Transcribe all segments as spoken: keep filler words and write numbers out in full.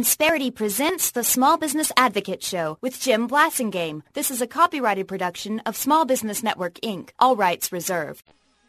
Insperity presents the Small Business Advocate Show with Jim Blasingame. This is a copyrighted production of Small Business Network, Incorporated. All rights reserved.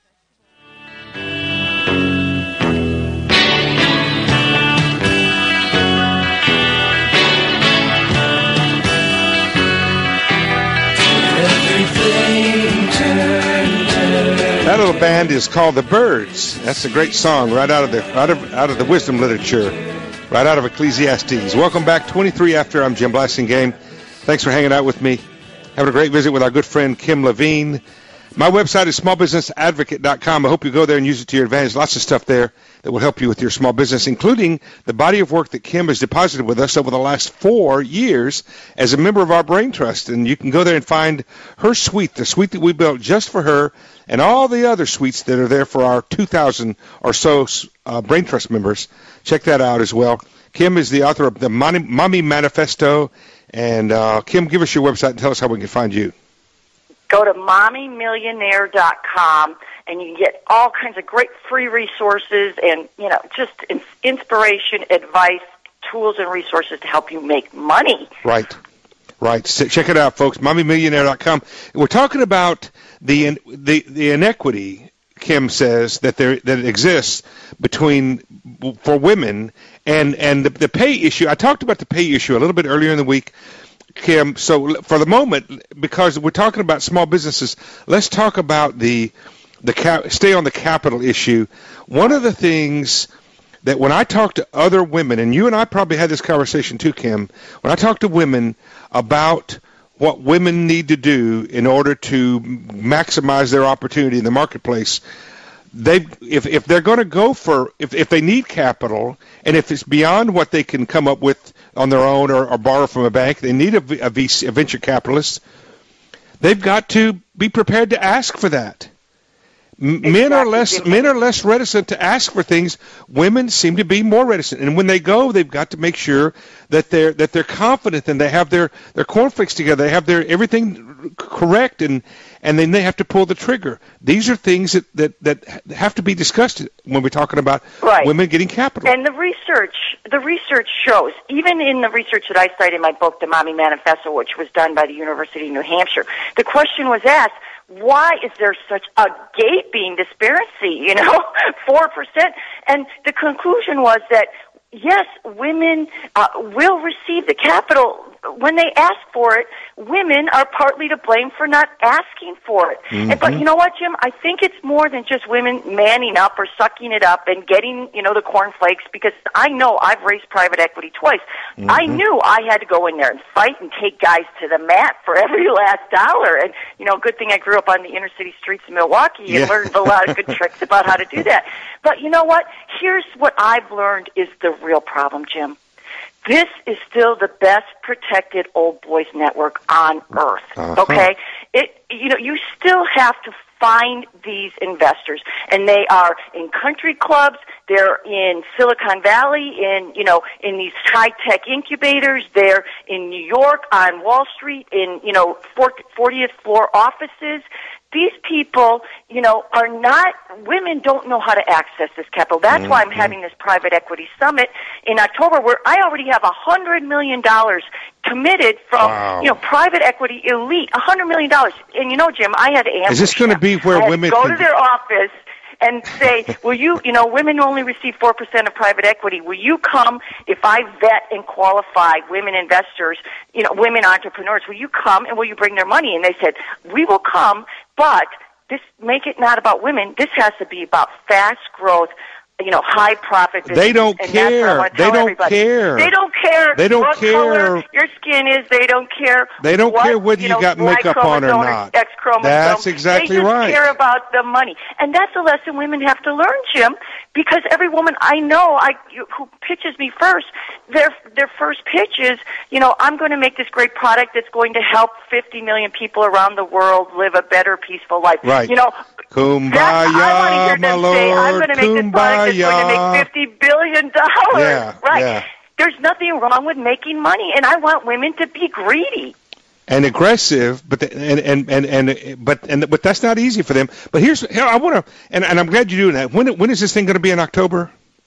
That little band is called The Byrds. That's a great song right out of the out of out of the wisdom literature, right out of Ecclesiastes. Welcome back, twenty-three after. I'm Jim Blasingame. Thanks for hanging out with me. Having a great visit with our good friend Kim Levine. My website is small business advocate dot com. I hope you go there and use it to your advantage. Lots of stuff there that will help you with your small business, including the body of work that Kim has deposited with us over the last four years as a member of our Brain Trust. And you can go there and find her suite, the suite that we built just for her, and all the other suites that are there for our two thousand or so uh, Brain Trust members. Check that out as well. Kim is the author of the Mommy Manifesto. And, uh, Kim, give us your website and tell us how we can find you. Go to mommy millionaire dot com, and you can get all kinds of great free resources and, you know, just inspiration, advice, tools, and resources to help you make money. Right. Right. So check it out, folks, mommy millionaire dot com. We're talking about the the the inequity, Kim says, that there that exists between for women and and the, the pay issue. I talked about the pay issue a little bit earlier in the week, Kim. So for the moment, because we're talking about small businesses, let's talk about the the cap, stay on the capital issue. One of the things that when I talk to other women, and you and I probably had this conversation too, Kim, when I talk to women about what women need to do in order to maximize their opportunity in the marketplace, they if if they're going to go for if if they need capital, and if it's beyond what they can come up with on their own or, or borrow from a bank, they need a, a, V C, a venture capitalist. They've got to be prepared to ask for that. Exactly. Men are less men are less reticent to ask for things. Women seem to be more reticent, and when they go, they've got to make sure that they're that they're confident and they have their, their cornflakes together. They have their everything correct, and and then they have to pull the trigger. These are things that, that, that have to be discussed when we're talking about right. women getting capital. And the research the research shows, even in the research that I cite in my book, The Mommy Manifesto, which was done by the University of New Hampshire, the question was asked, why is there such a gaping disparity, you know, four percent? And the conclusion was that, yes, women uh, will receive the capital when they ask for it. Women are partly to blame for not asking for it. Mm-hmm. And, but you know what, Jim? I think it's more than just women manning up or sucking it up and getting, you know, the cornflakes, because I know I've raised private equity twice. Mm-hmm. I knew I had to go in there and fight and take guys to the mat for every last dollar. And, you know, good thing I grew up on the inner city streets of Milwaukee and yeah. learned a lot of good tricks about how to do that. But you know what? Here's what I've learned is the real problem, Jim. This is still the best protected old boys network on earth. Uh-huh. Okay? It you know, you still have to find these investors, and they are in country clubs, they're in Silicon Valley, in, you know, in these high-tech incubators, they're in New York on Wall Street, in, you know, fortieth floor offices. These people, you know, are not, women don't know how to access this capital. That's mm-hmm. why I'm having this private equity summit in October, where I already have one hundred million dollars committed from, wow. you know, private equity elite, one hundred million dollars. And you know, Jim, I had to ambush Is this going to be where I women go can... to their office and say, will you, you know, women only receive four percent of private equity. Will you come, if I vet and qualify women investors, you know, women entrepreneurs, will you come and will you bring their money? And they said, we will come, but this make it not about women. This has to be about fast growth, you know, high profit business. They don't care. They don't everybody. care. They don't care. They don't what care. Color your skin is. They don't care. They don't what, care whether you, you know, got makeup on or not. X chromosome. That's exactly they just right. care about the money, and that's a lesson women have to learn, Jim. Because every woman I know, I who pitches me first, their their first pitch is, you know, I'm going to make this great product that's going to help fifty million people around the world live a better, peaceful life. Right. You know. Kumbaya, I want to hear them my Lord, say, I'm going to make this product that's going to make fifty billion dollars. Yeah, right. Yeah. There's nothing wrong with making money, and I want women to be greedy. And aggressive, but the, and, and and and but and but that's not easy for them. But here's here I want to, and, and I'm glad you're doing that. When when is this thing going to be in October?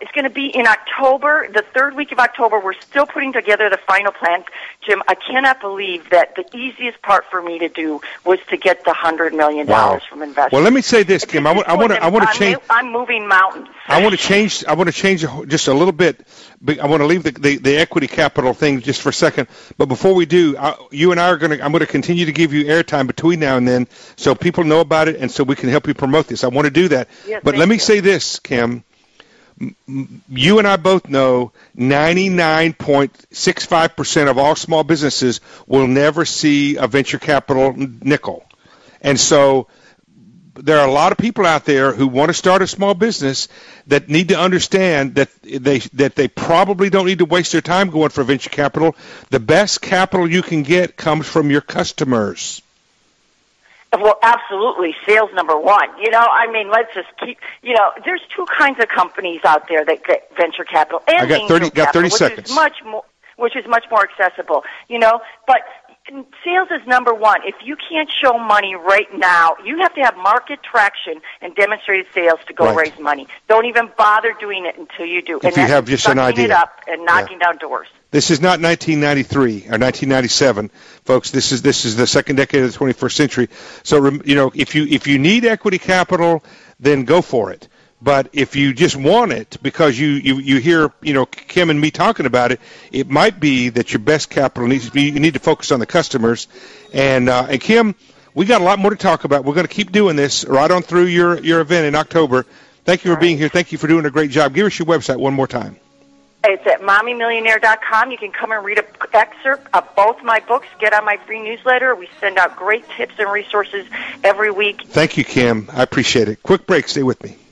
It's going to be in October, the third week of October. We're still putting together the final plans. Jim, I cannot believe that the easiest part for me to do was to get the one hundred million dollars wow. from investors. Well, let me say this, Kim. I want to I want to change. I'm moving mountains. I want to change. I want to change just a little bit. I want to leave the, the, the equity capital thing just for a second. But before we do, I, you and I are going to. I'm going to continue to give you airtime between now and then, so people know about it, and so we can help you promote this. I want to do that. Yes, but let me you. say this, Kim. You and I both know ninety-nine point six five percent of all small businesses will never see a venture capital nickel. And so there are a lot of people out there who want to start a small business that need to understand that they that they probably don't need to waste their time going for venture capital. The best capital you can get comes from your customers. Well, absolutely. Sales number one. You know, I mean, let's just keep, you know, there's two kinds of companies out there that get venture capital and I got thirty, angel got thirty capital, seconds. Which is much more, which is much more accessible, you know, but sales is number one. If you can't show money right now, you have to have market traction and demonstrated sales to go right. raise money. Don't even bother doing it until you do. If and you that's have just an idea. it up and knocking yeah. down doors. This is not nineteen ninety-three or nineteen ninety-seven, folks. This is this is the second decade of the twenty-first century. So, you know, if you if you need equity capital, then go for it. But if you just want it because you, you, you hear, you know, Kim and me talking about it, it might be that your best capital needs to be, you need to focus on the customers. And, uh, and Kim, we got a lot more to talk about. We're going to keep doing this right on through your, your event in October. Thank you for being here. Thank you for doing a great job. Give us your website one more time. It's at mommy millionaire dot com. You can come and read an excerpt of both my books. Get on my free newsletter. We send out great tips and resources every week. Thank you, Kim. I appreciate it. Quick break. Stay with me.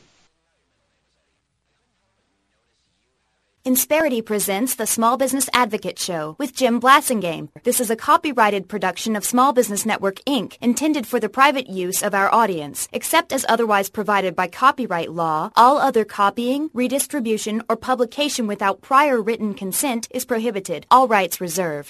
Insperity presents the Small Business Advocate Show with Jim Blasingame. This is a copyrighted production of Small Business Network, Incorporated, intended for the private use of our audience. Except as otherwise provided by copyright law, all other copying, redistribution, or publication without prior written consent is prohibited. All rights reserved.